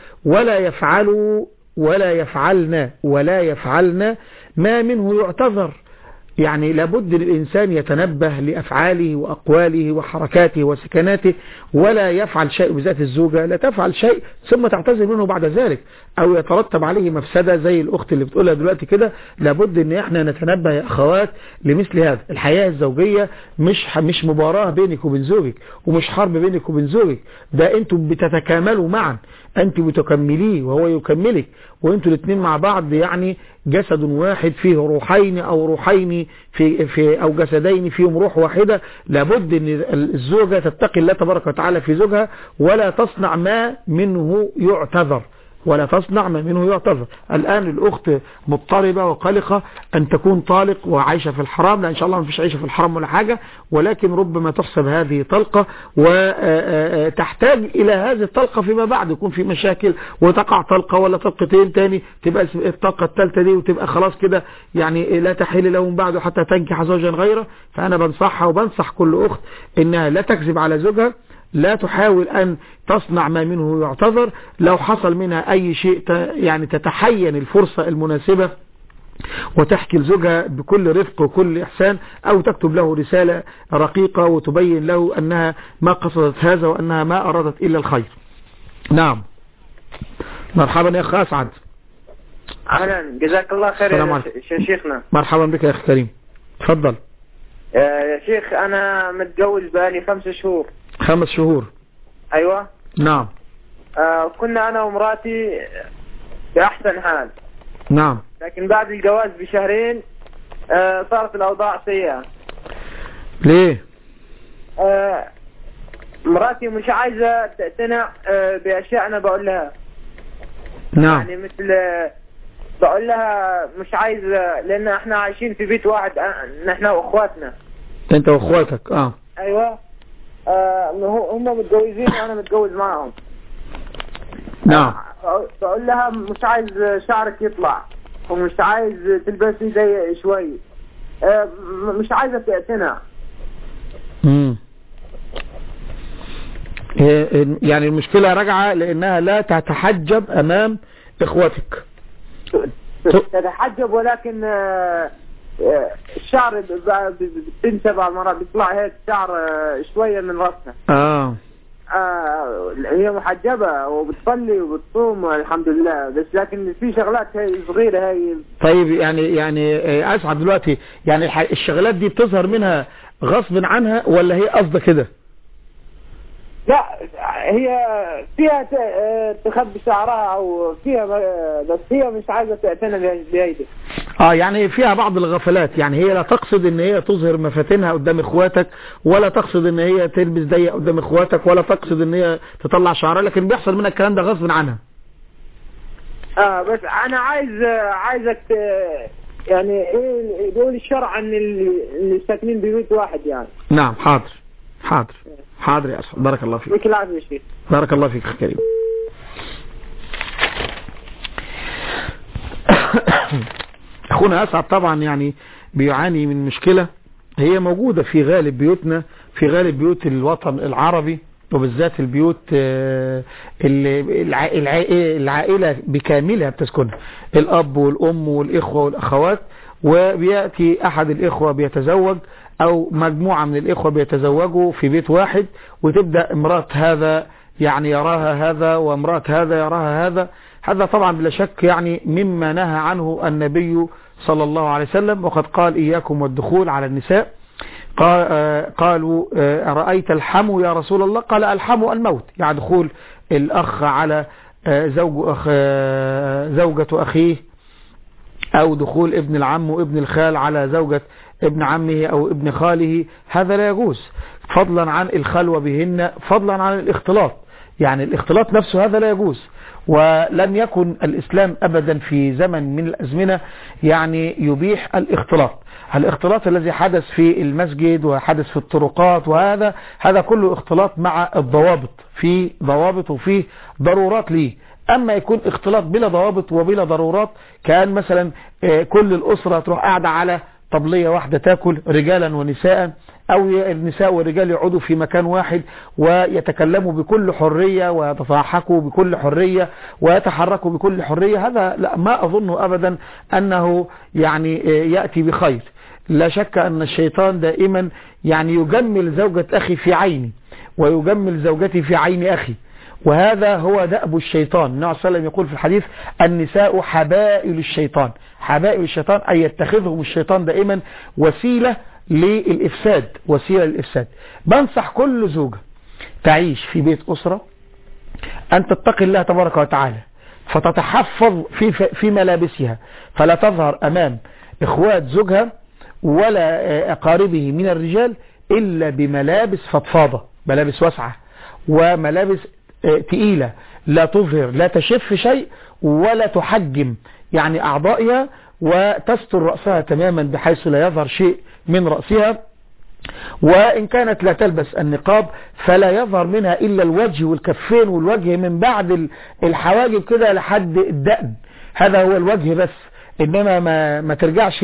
ولا يفعلن ما منه يعتذر. يعني لابد الإنسان يتنبه لأفعاله وأقواله وحركاته وسكناته، ولا يفعل شيء بذات الزوجة، لا تفعل شيء ثم تعتذر منه بعد ذلك أو يترتب عليه مفسدة زي الأخت اللي بتقولها دلوقتي كده. لابد ان احنا نتنبه يا أخوات لمثل هذا. الحياة الزوجية مش مباراة بينك وبين زوجك، ومش حرب بينك وبين زوجك، ده انتم بتتكاملوا معا، انت بتكمليه وهو يكملك، وانتوا الاثنين مع بعض يعني جسد واحد فيه روحين او روحين في او جسدين فيهم روح واحدة. لابد ان الزوجة تتقي الله تبارك وتعالى في زوجها ولا تصنع ما منه يعتذر، ولا تصنع ما منه يعتذر. الآن الأخت مضطربة وقلقة أن تكون طالق وعايشة في الحرام. لا إن شاء الله ما فيش عيشة في الحرام ولا حاجة، ولكن ربما تحسب هذه طلقة وتحتاج إلى هذه الطلقة فيما بعد، يكون في مشاكل وتقع طلقة ولا طلقتين تاني، تبقى الطلقة الثالثة دي وتبقى خلاص كده يعني لا تحل لهم بعد حتى تنكح زوجا غيره. فأنا بنصحها وبنصح كل أخت إنها لا تكذب على زوجها، لا تحاول أن تصنع ما منه يعتذر. لو حصل منها أي شيء يعني تتحين الفرصة المناسبة وتحكي لزوجها بكل رفق وكل إحسان، أو تكتب له رسالة رقيقة وتبين له أنها ما قصدت هذا وأنها ما أرادت إلا الخير. نعم. مرحبا يا أخ أسعد. أهلا، جزاك الله خير يا شيخنا. مرحبا بك يا أخي كريم، تفضل. يا شيخ أنا متجوز بقالي 5 شهور. 5 شهور. أيوة. نعم. كنا أنا ومراتي بأحسن حال. نعم. لكن بعد الجواز بشهرين صارت الأوضاع سيئة. ليه؟ مراتي مش عايزة تقتنع بأشياء أنا بقول لها. نعم. يعني مثل بقول لها مش عايزة، لأن احنا عايشين في بيت واحد نحن وأخواتنا. أنت وأخواتك. أيوة. هم متجوزين وأنا متجوز معهم. نعم. بقول لها مش عايز شعرك يطلع، ومش عايز تلبسي ضيق شوي، مش عايزة تقتنع. يعني المشكلة راجعة لأنها لا تتحجب أمام إخواتك. تتحجب ولكن الشعر بتنسى بعض مرات بيطلع هيك شعر شوية من رأسها. هي محجبة وبتصلي وبتصوم الحمد لله، بس لكن في شغلات هي صغيرة هي. طيب يعني أسعد دلوقتي يعني الشغلات دي بتظهر منها غصب عنها ولا هي قصدها كده؟ لا، هي فيها تخبي شعرها او فيها، بس هي مش عايزة تعتنى بهيدي. يعني فيها بعض الغفلات. يعني هي لا تقصد ان هي تظهر مفاتنها قدام اخواتك، ولا تقصد ان هي تلبس ضيق قدام اخواتك، ولا تقصد ان هي تطلع شعرها، لكن بيحصل منها الكلام ده غصب عنها. بس انا عايزك يعني ايه يقول الشرع ان اللي ساكنين ببيت واحد يعني. نعم. حاضر يا أسعد، بارك الله فيك. بك العافية يا شيخ. بارك الله فيك يا كريم. أخونا أسعد طبعا يعني بيعاني من مشكلة هي موجودة في غالب بيوتنا، في غالب بيوت الوطن العربي، وبالذات البيوت العائلة بكاملها بتسكنها، الأب والأم والإخوة والأخوات، وبيأتي أحد الإخوة بيتزوج أو مجموعة من الإخوة بيتزوجوا في بيت واحد، وتبدأ امرأة هذا يعني يراها هذا وامرأة هذا يراها هذا. هذا طبعا بلا شك يعني مما نهى عنه النبي صلى الله عليه وسلم، وقد قال إياكم والدخول على النساء. قالوا أرأيت الحمو يا رسول الله؟ قال الحمو الموت، يعني دخول الأخ على زوجة أخيه، أو دخول ابن العم وابن الخال على زوجة ابن عمه أو ابن خاله، هذا لا يجوز، فضلا عن الخلوة بهن، فضلا عن الاختلاط. يعني الاختلاط نفسه هذا لا يجوز. ولم يكن الإسلام أبدا في زمن من الأزمنة يعني يبيح الاختلاط الذي حدث في المسجد وحدث في الطرقات، هذا كله اختلاط مع الضوابط، في ضوابط وفيه ضرورات ليه. أما يكون اختلاط بلا ضوابط وبلا ضرورات، كان مثلا كل الأسرة تروح قاعدة على طبلية واحدة تاكل رجالا ونساء، أو النساء والرجال يقعدوا في مكان واحد ويتكلموا بكل حرية ويتضاحكوا بكل حرية ويتحركوا بكل حرية، هذا لا، ما أظن أبدا أنه يعني يأتي بخير. لا شك أن الشيطان دائما يعني يجمل زوجة أخي في عيني ويجمل زوجتي في عين أخي، وهذا هو دأب الشيطان. النبي صلى الله عليه وسلم يقول في الحديث النساء حبائل الشيطان، حبائل الشيطان أي يتخذهم الشيطان دائما وسيلة للإفساد، وسيلة للإفساد. بنصح كل زوجة تعيش في بيت أسرة أن تتقي الله تبارك وتعالى فتتحفظ في ملابسها، فلا تظهر أمام إخوات زوجها ولا أقاربه من الرجال إلا بملابس فضفاضة، ملابس واسعة وملابس تقيلة لا تظهر لا تشف شيء ولا تحجم يعني أعضائها، وتستر رأسها تماما بحيث لا يظهر شيء من رأسها. وإن كانت لا تلبس النقاب فلا يظهر منها إلا الوجه والكفين والوجه من بعد الحواجب كده لحد الدقن، هذا هو الوجه بس، إنما ما ترجعش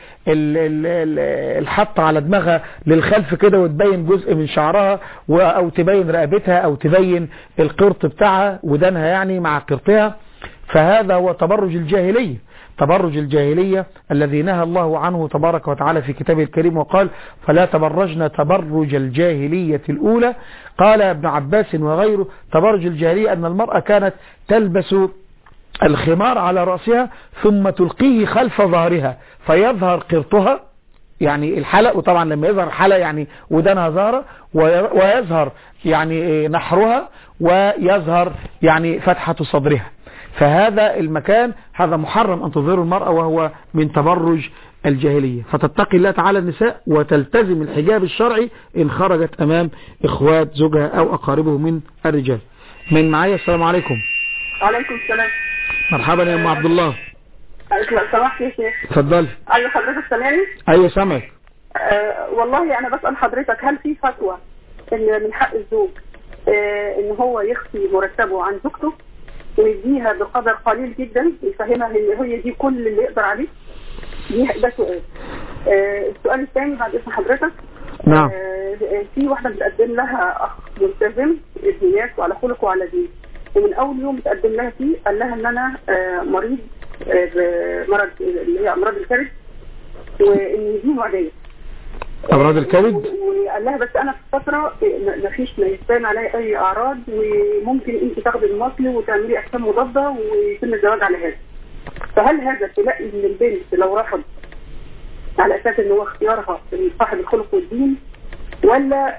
بالحط على دماغها للخلف كده وتبين جزء من شعرها أو تبين رقبتها أو تبين القرط بتاعها ودانها يعني مع قرطها، فهذا هو تبرج الجاهلية، تبرج الجاهلية الذي نهى الله عنه تبارك وتعالى في كتابه الكريم وقال فلا تبرجن تبرج الجاهلية الأولى. قال ابن عباس وغيره تبرج الجاهلية أن المرأة كانت تلبس الخمار على رأسها ثم تلقيه خلف ظهرها فيظهر قرطها يعني الحلق، وطبعا لما يظهر الحلق يعني ودانها ظاهرة، ويظهر يعني نحرها ويظهر يعني فتحة صدرها، فهذا المكان هذا محرم أن تظهر المرأة وهو من تبرج الجاهلية. فتتقي الله تعالى النساء وتلتزم الحجاب الشرعي إن خرجت أمام إخوات زوجها أو أقاربه من الرجال. من معايا؟ السلام عليكم. وعليكم السلام. مرحبا يا أم عبد الله. لو سمحت يا شيخ. اتفضلي. أيوة حضرتك سامعني؟ أيوة سامعك. والله أنا بسأل حضرتك هل في فتوى إن من حق الزوج إن هو يخفي مرتبه عن زوجته ويديها بقدر قليل جدا يفهمها ان هي دي كل اللي يقدر عليه؟ ده سؤال. السؤال الثاني بعد اسم حضرتك. نعم. في واحده بتقدم لها اخ ملتزم بالديات وعلى خلق وعلى دين، ومن اول يوم بتقدم لها فيه قال لها ان انا مريض بمرض اللي هي امراض الكبد وان دي معديه. امراض الكبد؟ وقال لها بس انا في فتره ما يبان عليا اي اعراض وممكن انت تاخدي المصل وتعملي احكام مضاده ويتم الزواج على هذا. فهل هذا تلاقي من البنت لو رفض على اساس ان هو اختيارها صاحب الخلق والدين، ولا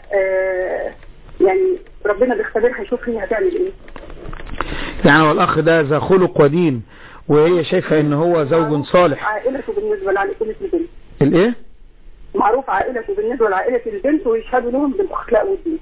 يعني ربنا بيختبرها يشوف هي هتعمل ايه؟ يعني هو الاخ ده ذا خلق ودين وهي شايفه ان هو زوج صالح. عائلته بالنسبه لعائله البنت الايه؟ معروف عائلته بالنسبه لعائله البنت ويشهدوا لهم بالاخلاق والدين.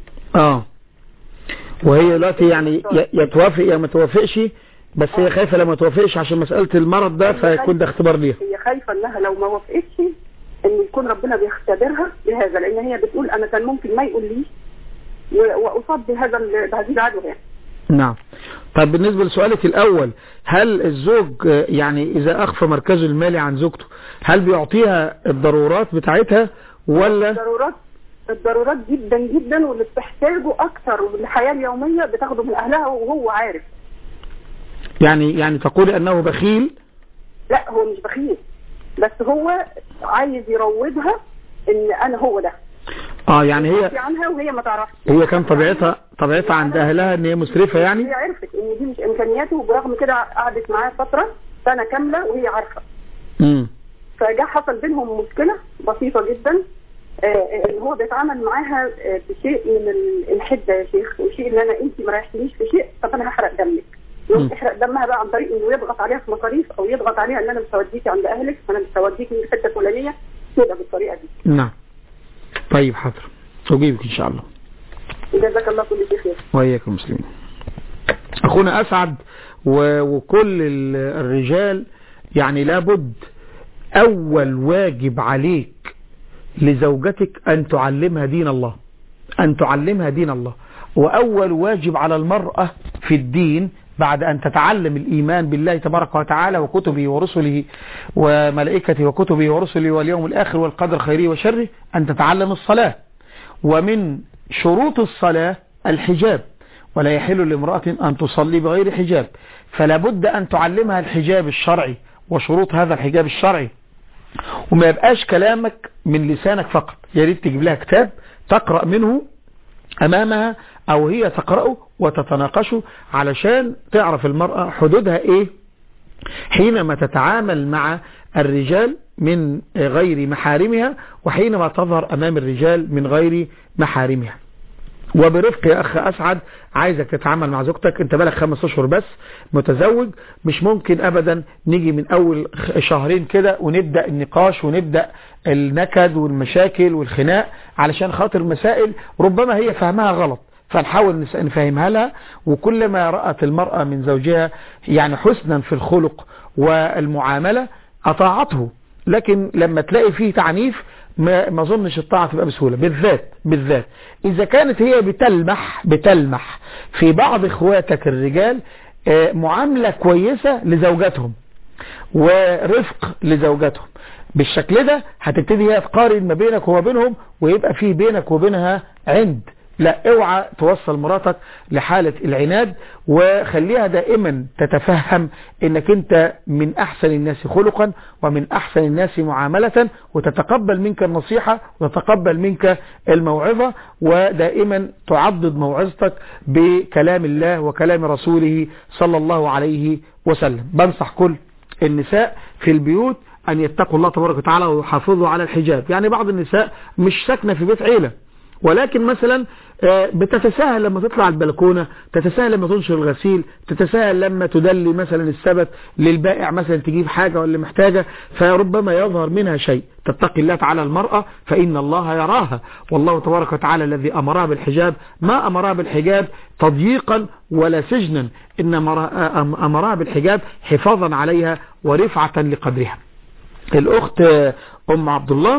وهي دلوقتي يعني يا توافق يا ما توافقش، بس هي خايفه لما توافقش عشان مساله المرض ده فيكون ده اختبار ليها. هي خايفه انها لو ما وافقتش ان يكون ربنا بيختبرها بهذا، لان هي بتقول انا كان ممكن ما يقوليش واصاب بهذه العدوى يعني. نعم. طب بالنسبه لسؤالك الاول، هل الزوج يعني اذا اخفى مركزه المالي عن زوجته هل بيعطيها الضرورات بتاعتها ولا؟ الضرورات جدا جدا، واللي بتحتاجه اكثر والحياه اليوميه بتاخده من اهلها وهو عارف. يعني تقولي انه بخيل؟ لا هو مش بخيل، بس هو عايز يروضها ان انا هو ده. يعني هي عنها وهي ما تعرفش. هي كان طبيعتها عند اهلها ان هي مسرفه يعني. هي عرفت ان دي مش امكانياته، وبرغم كده قعدت معاه فتره سنه كامله وهي عارفه. فجاء حصل بينهم مشكله بسيطه جدا، ان هو بيتعامل معاها بشيء من الحده يا شيخ، وشيء ان انت ما ريحتنيش في شيء طب انا هحرق دمك. يحرق دمها بقى عن طريق انه يضغط عليها في مصاريف او يضغط عليها ان انا مش هوديكي عند اهلك، انا مش هوديكي من الحته الفلانيه كده بالطريقه دي. نعم. طيب حاضر اجيبك ان شاء الله. جزاك الله كل شيء خير. وإياك المسلمين. اخونا اسعد وكل الرجال يعني لابد اول واجب عليك لزوجتك ان تعلمها دين الله، ان تعلمها دين الله. واول واجب على المرأة في الدين بعد أن تتعلم الإيمان بالله تبارك وتعالى وكتبه ورسله وملائكته وكتبه ورسله واليوم الآخر والقدر خيره وشره أن تتعلم الصلاة. ومن شروط الصلاة الحجاب، ولا يحل لامرأة أن تصلي بغير حجاب، فلا بد أن تعلمها الحجاب الشرعي وشروط هذا الحجاب الشرعي، وما يبقاش كلامك من لسانك فقط. يا ريت تجيب لها كتاب تقرأ منه أمامها أو هي تقرأه وتتناقشه علشان تعرف المرأة حدودها إيه حينما تتعامل مع الرجال من غير محارمها وحينما تظهر أمام الرجال من غير محارمها. وبرفق يا أخ أسعد، عايزك تتعامل مع زوجتك، انت بالك 5 أشهر بس متزوج، مش ممكن أبدا نيجي من أول شهرين كده ونبدأ النقاش ونبدأ النكد والمشاكل والخناق علشان خاطر مسائل ربما هي فهمها غلط، فنحاول نفهمها لها. وكلما رأت المرأة من زوجها يعني حسنا في الخلق والمعاملة أطاعته، لكن لما تلاقي فيه تعنيف ما اظنش الطاعة تبقى بسهولة، بالذات إذا كانت هي بتلمح في بعض إخواتك الرجال معاملة كويسة لزوجاتهم ورفق لزوجاتهم، بالشكل ده هتبتدي هي تقارن ما بينك وما بينهم ويبقى في بينك وبينها عند. لا، اوعى توصل مراتك لحالة العناد، وخليها دائما تتفهم انك انت من احسن الناس خلقا ومن احسن الناس معاملة، وتتقبل منك النصيحة وتتقبل منك الموعظة، ودائما تعضد موعظتك بكلام الله وكلام رسوله صلى الله عليه وسلم. بنصح كل النساء في البيوت ان يتقوا الله تبارك وتعالى ويحافظوا على الحجاب. يعني بعض النساء مش ساكنة في بيت عيلة، ولكن مثلا بتتساهل لما تطلع البلكونة، تتساهل لما تنشر الغسيل، تتساهل لما تدلي مثلا السبت للبائع مثلا تجيب حاجة ولا محتاجة، فربما يظهر منها شيء. تتقي الله تعالى المرأة فإن الله يراها، والله تبارك وتعالى الذي أمرها بالحجاب ما أمرها بالحجاب تضييقا ولا سجنا، إنما أمرها بالحجاب حفاظا عليها ورفعة لقدرها. الأخت أم عبد الله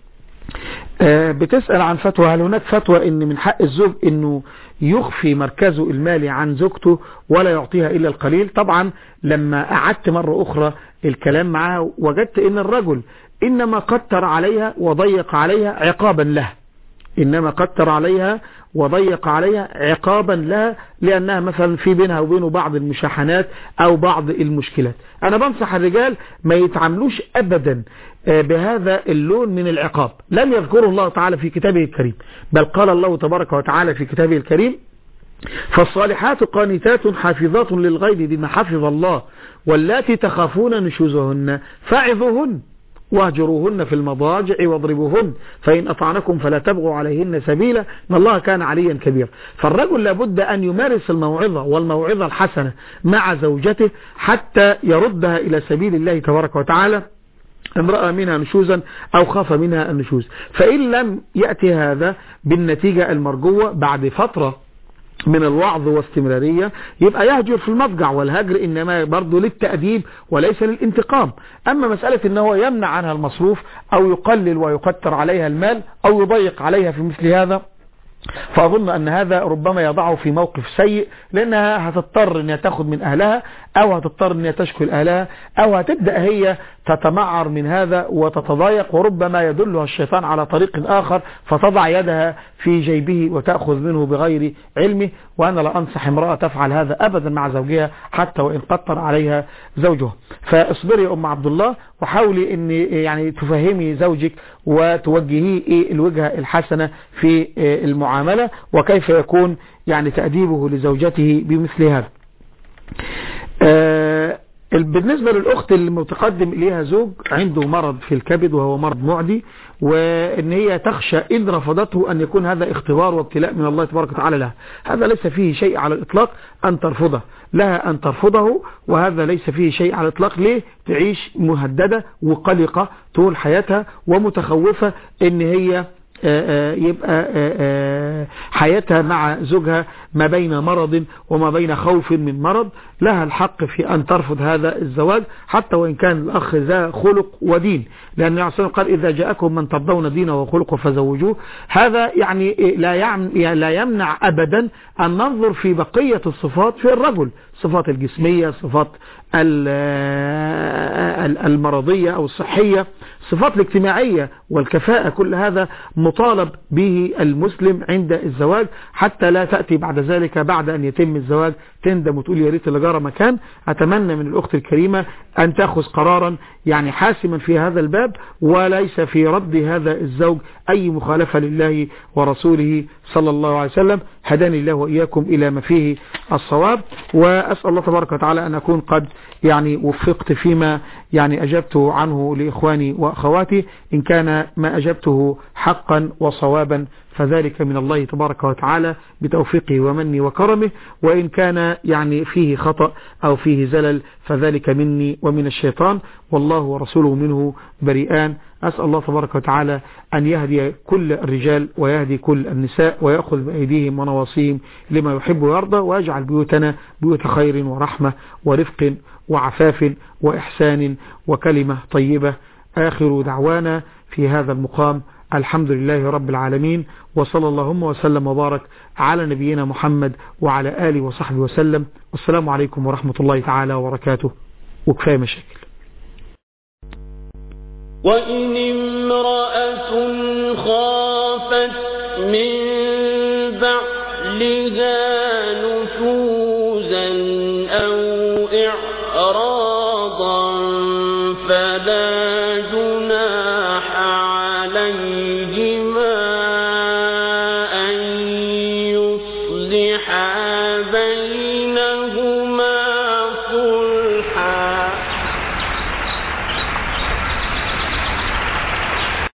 بتسأل عن فتوى، هل هناك فتوى ان من حق الزوج انه يخفي مركزه المالي عن زوجته ولا يعطيها الا القليل؟ طبعا لما قعدت مرة اخرى الكلام معها وجدت ان الرجل انما قتر عليها وضيق عليها عقابا لها، انما قتر عليها وضيق عليها عقابا لها، لأنها مثلا في بينها وبينه بعض المشاحنات أو بعض المشكلات. أنا بنصح الرجال ما يتعاملوش أبدا بهذا اللون من العقاب، لم يذكره الله تعالى في كتابه الكريم، بل قال الله تبارك وتعالى في كتابه الكريم: فالصالحات قانتات حافظات للغيب بما حفظ الله واللاتي تخافون نشوزهن فاعظوهن واهجروهن في المضاجع واضربوهن فإن أطعنكم فلا تبغوا عليهن سبيلا إن الله كان عليا كبيرا. فالرجل لابد أن يمارس الموعظة والموعظة الحسنة مع زوجته حتى يردها إلى سبيل الله تبارك وتعالى، امرأة منها نشوزا أو خاف منها النشوز. فإن لم يأتي هذا بالنتيجة المرجوة بعد فترة من الوعظ واستمرارية، يبقى يهجر في المضجع، والهجر إنما برضو للتأديب وليس للانتقام. أما مسألة إنه يمنع عنها المصروف أو يقلل ويكتر عليها المال أو يضيق عليها في مثل هذا، فأظن أن هذا ربما يضعه في موقف سيء، لأنها هتضطر أن تأخذ من أهلها أو هتضطر أن تشكل أهلها أو هتبدأ هي تتمعر من هذا وتتضايق، وربما يدلها الشيطان على طريق آخر فتضع يدها في جيبه وتأخذ منه بغير علمه. وأنا لا أنصح امرأة تفعل هذا أبدا مع زوجها حتى وإن قطر عليها زوجها. فاصبري يا أم عبد الله وحاولي أن يعني تفهمي زوجك وتوجهيه الوجهة الحسنة في المعاملة وكيف يكون يعني تأديبه لزوجته بمثل هذا. بالنسبة للأخت اللي متقدم إليها زوج عنده مرض في الكبد وهو مرض معدي، وإن هي تخشى إن رفضته أن يكون هذا اختبار وابتلاء من الله تبارك وتعالى لها، هذا ليس فيه شيء على الإطلاق أن ترفضه، لها أن ترفضه، وهذا ليس فيه شيء على الإطلاق. ليه؟ تعيش مهددة وقلقة طول حياتها ومتخوفة إن هي يبقى حياتها مع زوجها ما بين مرض وما بين خوف من مرض. لها الحق في أن ترفض هذا الزواج حتى وإن كان الأخ ذا خلق ودين، لأن الرسول قال: إذا جاءكم من ترضون دينه وخلقه فزوجوه. هذا يعني لا يمنع أبدا أن ننظر في بقية الصفات في الرجل، صفات الجسمية، صفات المرضية أو الصحية، صفات الاجتماعية والكفاءة، كل هذا مطالب به المسلم عند الزواج، حتى لا تأتي بعد ذلك بعد أن يتم الزواج تندم وتقول يا ريت اللي جرى مكان. أتمنى من الأخت الكريمة أن تأخذ قرارا يعني حاسما في هذا الباب، وليس في رد هذا الزوج أي مخالفة لله ورسوله صلى الله عليه وسلم. هداني الله وإياكم إلى ما فيه الصواب، وأسأل الله تبارك وتعالى أن أكون قد يعني وفقت فيما يعني أجبت عنه لإخواني وأخواتي. إن كان ما أجبته حقا وصوابا فذلك من الله تبارك وتعالى بتوفيقه ومني وكرمه، وإن كان يعني فيه خطأ أو فيه زلل فذلك مني ومن الشيطان، والله ورسوله منه بريئان. أسأل الله تبارك وتعالى أن يهدي كل الرجال ويهدي كل النساء ويأخذ بأيديهم ونواصيهم لما يحب ويرضى، ويجعل بيوتنا بيوت خير ورحمة ورفق وعفاف وإحسان وكلمة طيبة. آخر دعوانا في هذا المقام الحمد لله رب العالمين، وصلى اللهم وسلم وبارك على نبينا محمد وعلى آله وصحبه وسلم. والسلام عليكم ورحمة الله تعالى وبركاته. وكفاية مشاكل. وإن امرأة خافت من بعلها نشوزا أو إعراضا فلا جناح عليهما أن يصلحا بينهما